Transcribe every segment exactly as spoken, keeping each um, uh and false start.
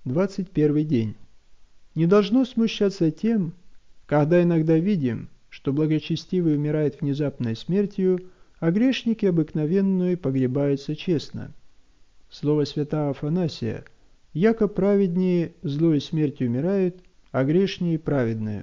двадцать первый день. Не должно смущаться тем, когда иногда видим, что благочестивый умирает внезапной смертью, а грешники обыкновенную погребаются честно. Слово святого Афанасия: «Яко праведнее злой смертью умирают, а грешнее праведную».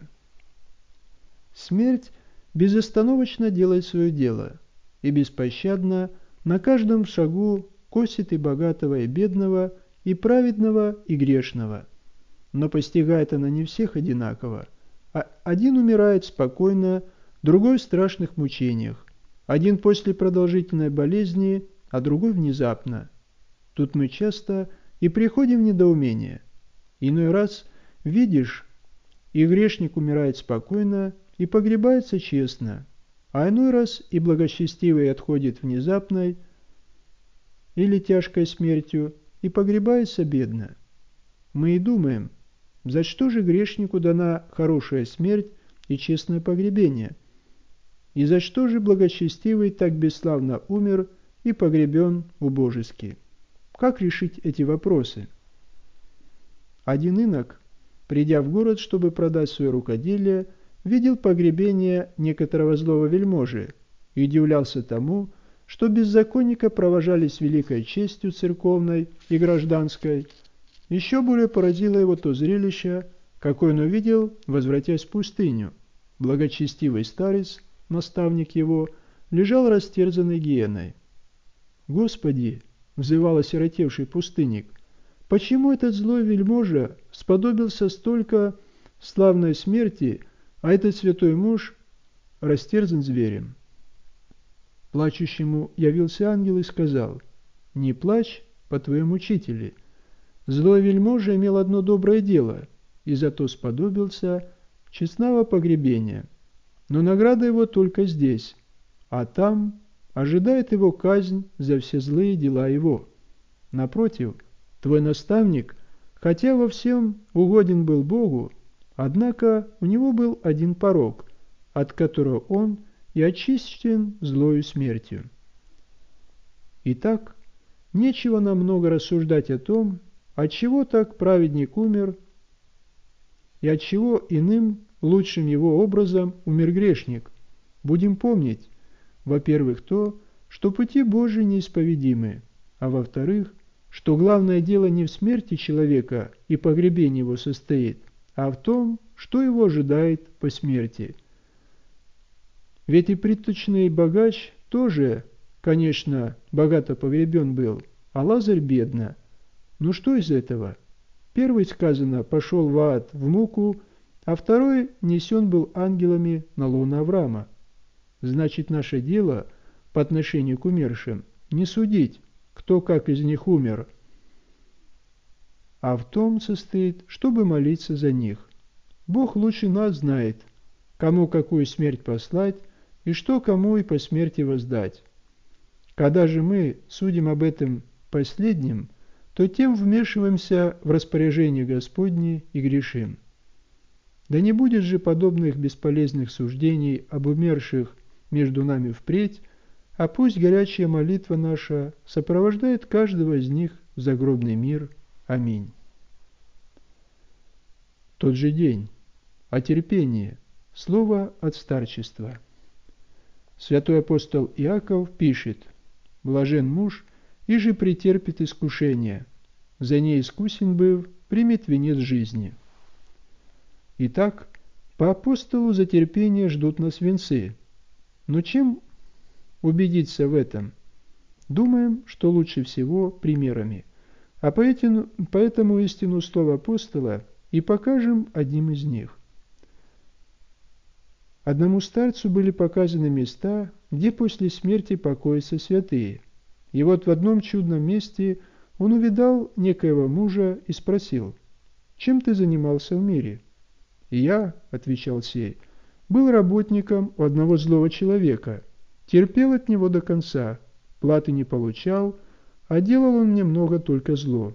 Смерть безостановочно делает свое дело и беспощадно на каждом шагу косит и богатого, и бедного, и праведного, и грешного. Но постигает она не всех одинаково. А один умирает спокойно, другой в страшных мучениях, один после продолжительной болезни, а другой внезапно. Тут мы часто и приходим в недоумение. Иной раз видишь, и грешник умирает спокойно, и погребается честно, а иной раз и благочестивый отходит внезапной или тяжкой смертью, и погребается бедно. Мы и думаем, за что же грешнику дана хорошая смерть и честное погребение? И за что же благочестивый так бесславно умер и погребен убожески? Как решить эти вопросы? Один инок, придя в город, чтобы продать свое рукоделие, видел погребение некоторого злого вельможи и удивлялся тому, что беззаконника провожали с великой честью церковной и гражданской. Еще более поразило его то зрелище, какое он увидел, возвратясь в пустыню. Благочестивый старец, наставник его, лежал растерзанный гиеной. «Господи!» — взывал осиротевший пустынник. «Почему этот злой вельможа сподобился столько славной смерти, а этот святой муж растерзан зверем?» Плачущему явился ангел и сказал: «Не плачь по твоем учителе. Злой вельможа имел одно доброе дело, и зато сподобился честного погребения. Но награда его только здесь, а там ожидает его казнь за все злые дела его. Напротив, твой наставник, хотя во всем угоден был Богу, однако у него был один порок, от которого он и очищен злою смертью». Итак, нечего нам много рассуждать о том, отчего так праведник умер и отчего иным, лучшим его образом, умер грешник. Будем помнить, во-первых, то, что пути Божии неисповедимы, а во-вторых, что главное дело не в смерти человека и погребении его состоит, а в том, что его ожидает по смерти. Ведь и приточный богач тоже, конечно, богато погребен был, а Лазарь бедно. Ну что из этого? Первый, сказано, пошел в ад в муку, а второй несен был ангелами на лоно Авраама. Значит, наше дело по отношению к умершим не судить, кто как из них умер, а в том состоит, чтобы молиться за них. Бог лучше нас знает, кому какую смерть послать и что кому и по смерти воздать. Когда же мы судим об этом последнем, то тем вмешиваемся в распоряжение Господне и грешим. Да не будет же подобных бесполезных суждений об умерших между нами впредь, а пусть горячая молитва наша сопровождает каждого из них в загробный мир. Аминь. Тот же день. О терпении. Слово от старчества. Святой апостол Иаков пишет: «Блажен муж, иже претерпит искушение, за ней искусен быв, примет венец жизни». Итак, по апостолу за терпение ждут нас венцы. Но чем убедиться в этом? Думаем, что лучше всего примерами. А поэтому, поэтому истину слова апостола и покажем одним из них. Одному старцу были показаны места, где после смерти покоятся святые. И вот в одном чудном месте он увидал некоего мужа и спросил: «Чем ты занимался в мире?» «И я, — отвечал сей, — был работником у одного злого человека, терпел от него до конца, платы не получал, а делал он мне много только зло.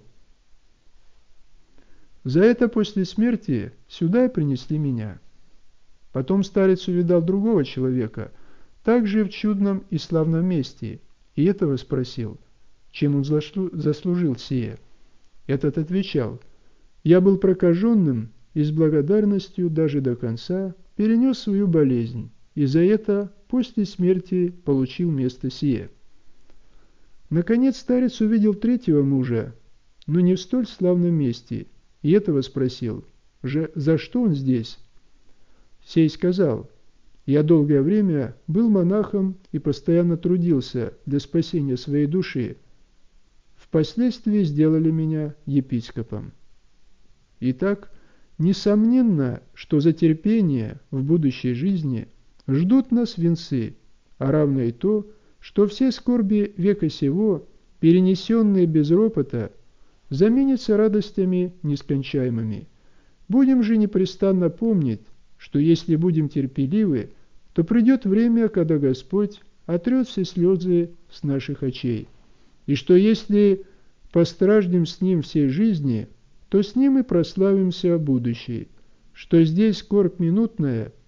За это после смерти сюда и принесли меня». Потом старец увидал другого человека, также в чудном и славном месте, и этого спросил, чем он заслужил сие. Этот отвечал: Я был прокаженным и с благодарностью даже до конца перенес свою болезнь, и за это после смерти получил место сие. Наконец старец увидел третьего мужа, но не в столь славном месте, и этого спросил, же за что он здесь? Сей сказал: я долгое время был монахом и постоянно трудился для спасения своей души. Впоследствии сделали меня епископом. Итак, несомненно, что за терпение в будущей жизни ждут нас венцы, а равно и то, что все скорби века сего, перенесенные без ропота, заменятся радостями нескончаемыми. Будем же непрестанно помнить, что если будем терпеливы, то придет время, когда Господь отрет все слезы с наших очей, и что если постраждем с Ним всей жизни, то с Ним и прославимся будущей, что здесь скорбь минутная,